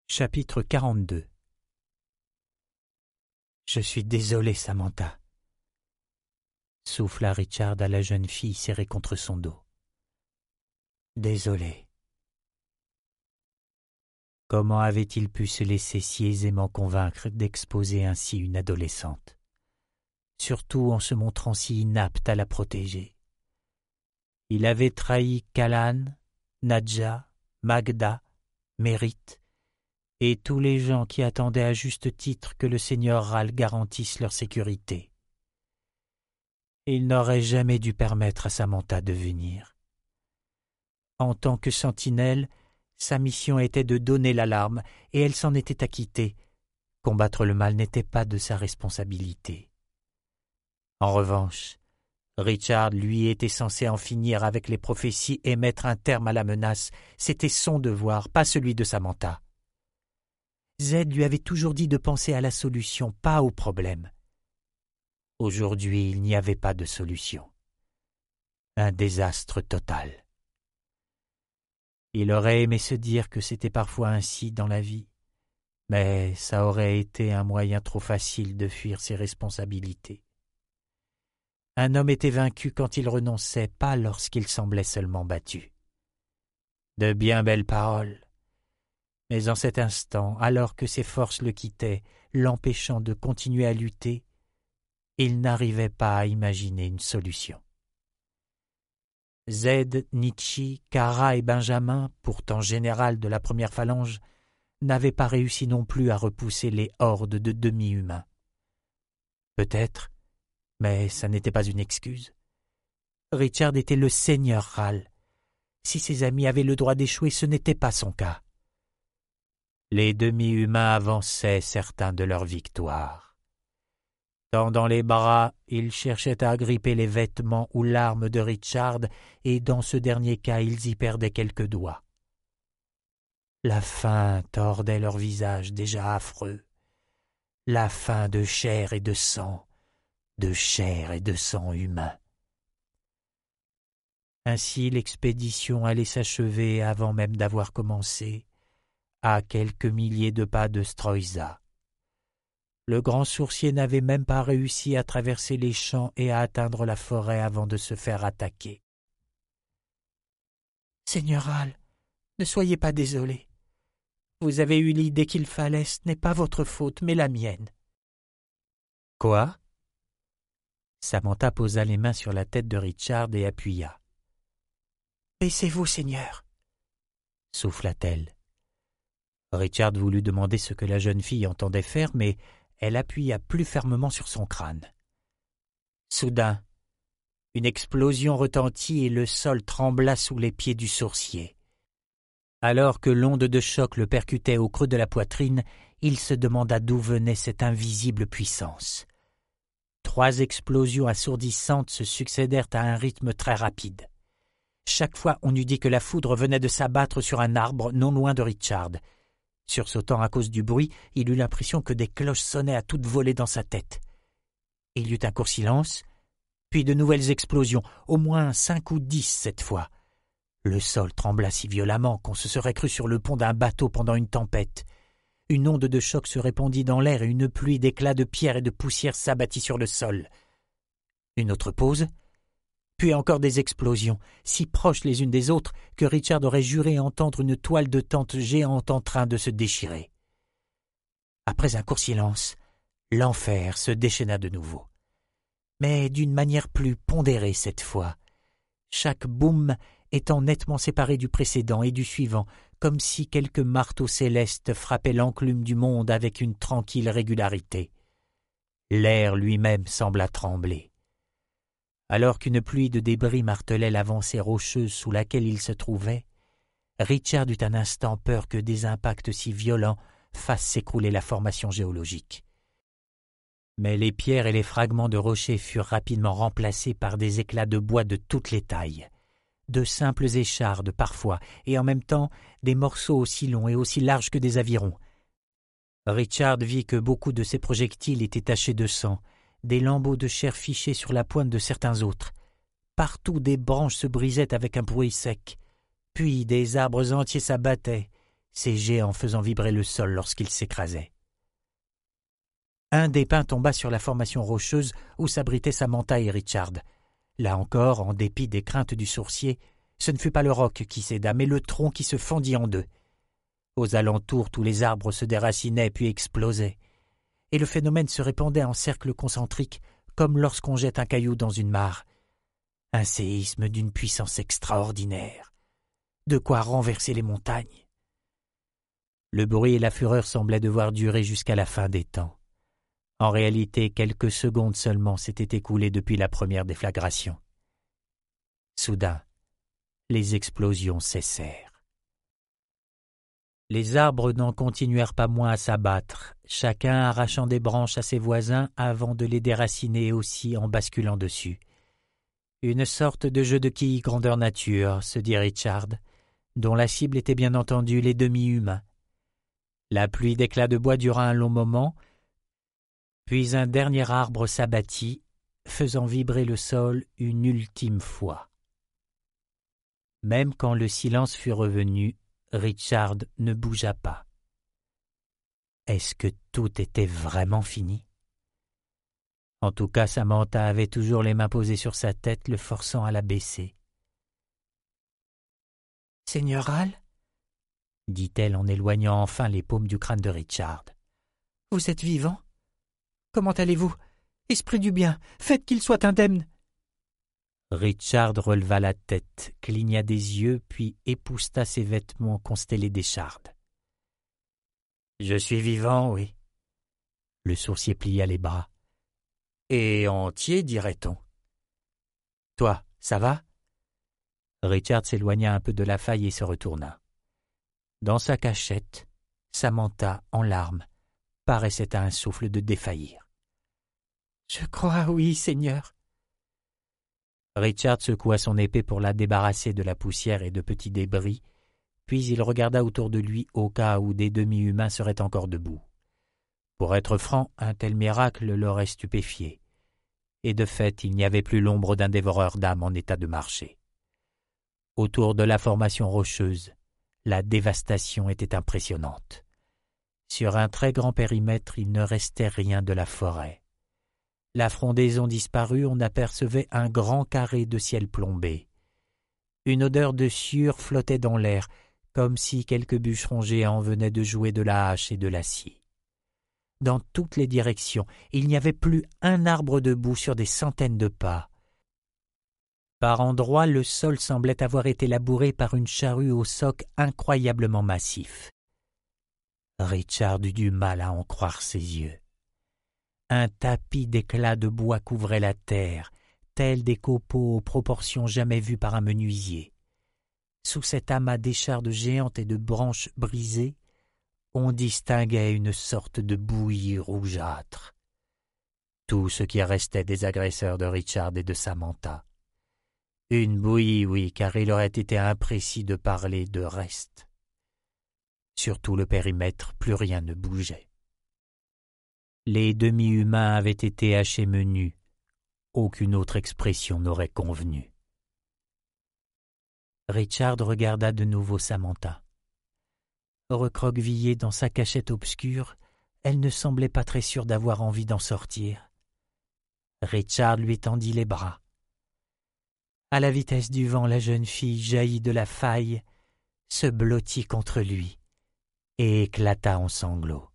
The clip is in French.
Chapitre 42. Je suis désolé, Samantha, souffla Richard à la jeune fille serrée contre son dos. Désolé. Comment avait-il pu se laisser si aisément convaincre d'exposer ainsi une adolescente, surtout en se montrant si inapte à la protéger? Il avait trahi Callan, Nadja, Magda, Mérite, et tous les gens qui attendaient à juste titre que le seigneur Ral garantisse leur sécurité. Il n'aurait jamais dû permettre à Samantha de venir. En tant que sentinelle, sa mission était de donner l'alarme, et elle s'en était acquittée. Combattre le mal n'était pas de sa responsabilité. En revanche, Richard, lui, était censé en finir avec les prophéties et mettre un terme à la menace. C'était son devoir, pas celui de Samantha. Z lui avait toujours dit de penser à la solution, pas au problème. Aujourd'hui, il n'y avait pas de solution. Un désastre total. Il aurait aimé se dire que c'était parfois ainsi dans la vie, mais ça aurait été un moyen trop facile de fuir ses responsabilités. Un homme était vaincu quand il renonçait, pas lorsqu'il semblait seulement battu. De bien belles paroles. Mais en cet instant, alors que ses forces le quittaient, l'empêchant de continuer à lutter, il n'arrivait pas à imaginer une solution. Z, Nietzsche, Kara et Benjamin, pourtant général de la première phalange, n'avaient pas réussi non plus à repousser les hordes de demi-humains. Peut-être, mais ça n'était pas une excuse. Richard était le seigneur Ral. Si ses amis avaient le droit d'échouer, ce n'était pas son cas. Les demi-humains avançaient certains de leur victoire. Tendant les bras, ils cherchaient à agripper les vêtements ou l'arme de Richard, et dans ce dernier cas, ils y perdaient quelques doigts. La faim tordait leurs visages déjà affreux. La faim de chair et de sang humain. Ainsi l'expédition allait s'achever avant même d'avoir commencé, à quelques milliers de pas de Stroïsa. Le grand sourcier n'avait même pas réussi à traverser les champs et à atteindre la forêt avant de se faire attaquer. « Seigneur Ral, ne soyez pas désolé. Vous avez eu l'idée qu'il fallait, ce n'est pas votre faute, mais la mienne. » « Quoi ?» Samantha posa les mains sur la tête de Richard et appuya. « Baissez-vous, Seigneur » souffla-t-elle. Richard voulut demander ce que la jeune fille entendait faire, mais elle appuya plus fermement sur son crâne. Soudain, une explosion retentit et le sol trembla sous les pieds du sourcier. Alors que l'onde de choc le percutait au creux de la poitrine, il se demanda d'où venait cette invisible puissance. 3 explosions assourdissantes se succédèrent à un rythme très rapide. Chaque fois, on eût dit que la foudre venait de s'abattre sur un arbre non loin de Richard. Sursautant à cause du bruit, il eut l'impression que des cloches sonnaient à toute volée dans sa tête. Il y eut un court silence, puis de nouvelles explosions, au moins 5 ou 10 cette fois. Le sol trembla si violemment qu'on se serait cru sur le pont d'un bateau pendant une tempête. Une onde de choc se répandit dans l'air et une pluie d'éclats de pierre et de poussière s'abattit sur le sol. Une autre pause, puis encore des explosions, si proches les unes des autres que Richard aurait juré entendre une toile de tente géante en train de se déchirer. Après un court silence, l'enfer se déchaîna de nouveau. Mais d'une manière plus pondérée cette fois, chaque boum étant nettement séparé du précédent et du suivant, comme si quelques marteaux célestes frappaient l'enclume du monde avec une tranquille régularité. L'air lui-même sembla trembler. Alors qu'une pluie de débris martelait l'avancée rocheuse sous laquelle il se trouvait, Richard eut un instant peur que des impacts si violents fassent s'écrouler la formation géologique. Mais les pierres et les fragments de rochers furent rapidement remplacés par des éclats de bois de toutes les tailles, de simples échardes parfois, et en même temps des morceaux aussi longs et aussi larges que des avirons. Richard vit que beaucoup de ces projectiles étaient tachés de sang, des lambeaux de chair fichés sur la pointe de certains autres. Partout des branches se brisaient avec un bruit sec, puis des arbres entiers s'abattaient, ses jets en faisant vibrer le sol lorsqu'il s'écrasait. Un des pins tomba sur la formation rocheuse où s'abritaient Samantha et Richard. Là encore, en dépit des craintes du sourcier, ce ne fut pas le roc qui céda, mais le tronc qui se fendit en deux. Aux alentours, tous les arbres se déracinaient puis explosaient, et le phénomène se répandait en cercles concentriques, comme lorsqu'on jette un caillou dans une mare. Un séisme d'une puissance extraordinaire, de quoi renverser les montagnes. Le bruit et la fureur semblaient devoir durer jusqu'à la fin des temps. En réalité, quelques secondes seulement s'étaient écoulées depuis la première déflagration. Soudain, les explosions cessèrent. Les arbres n'en continuèrent pas moins à s'abattre, chacun arrachant des branches à ses voisins avant de les déraciner aussi en basculant dessus. Une sorte de jeu de quilles grandeur nature, se dit Richard, dont la cible était bien entendu les demi-humains. La pluie d'éclats de bois dura un long moment, puis un dernier arbre s'abattit, faisant vibrer le sol une ultime fois. Même quand le silence fut revenu, Richard ne bougea pas. Est-ce que tout était vraiment fini? En tout cas, Samantha avait toujours les mains posées sur sa tête, le forçant à la baisser. « Seigneur Hall » dit-elle en éloignant enfin les paumes du crâne de Richard. « Vous êtes vivant? Comment allez-vous? Esprit du bien, faites qu'il soit indemne !» Richard releva la tête, cligna des yeux, puis épousseta ses vêtements constellés d'échardes. « Je suis vivant, oui. » Le sourcier plia les bras. « Et entier, dirait-on. »« Toi, ça va ?» Richard s'éloigna un peu de la faille et se retourna. Dans sa cachette, Samantha, en larmes, paraissait à un souffle de défaillir. « Je crois, oui, Seigneur. » Richard secoua son épée pour la débarrasser de la poussière et de petits débris, puis il regarda autour de lui au cas où des demi-humains seraient encore debout. Pour être franc, un tel miracle l'aurait stupéfié, et de fait il n'y avait plus l'ombre d'un dévoreur d'âmes en état de marcher. Autour de la formation rocheuse, la dévastation était impressionnante. Sur un très grand périmètre, il ne restait rien de la forêt. La frondaison disparue, on apercevait un grand carré de ciel plombé. Une odeur de sueur flottait dans l'air, comme si quelques bûcherons géants venaient de jouer de la hache et de l'acier. Dans toutes les directions, il n'y avait plus un arbre debout sur des centaines de pas. Par endroits, le sol semblait avoir été labouré par une charrue au soc incroyablement massif. Richard eut du mal à en croire ses yeux. Un tapis d'éclats de bois couvrait la terre, tels des copeaux aux proportions jamais vues par un menuisier. Sous cet amas d'échardes géantes et de branches brisées, on distinguait une sorte de bouillie rougeâtre. Tout ce qui restait des agresseurs de Richard et de Samantha. Une bouillie, oui, car il aurait été imprécis de parler de reste. Sur tout le périmètre, plus rien ne bougeait. Les demi-humains avaient été hachés menus. Aucune autre expression n'aurait convenu. Richard regarda de nouveau Samantha. Recroquevillée dans sa cachette obscure, elle ne semblait pas très sûre d'avoir envie d'en sortir. Richard lui tendit les bras. À la vitesse du vent, la jeune fille jaillit de la faille, se blottit contre lui et éclata en sanglots.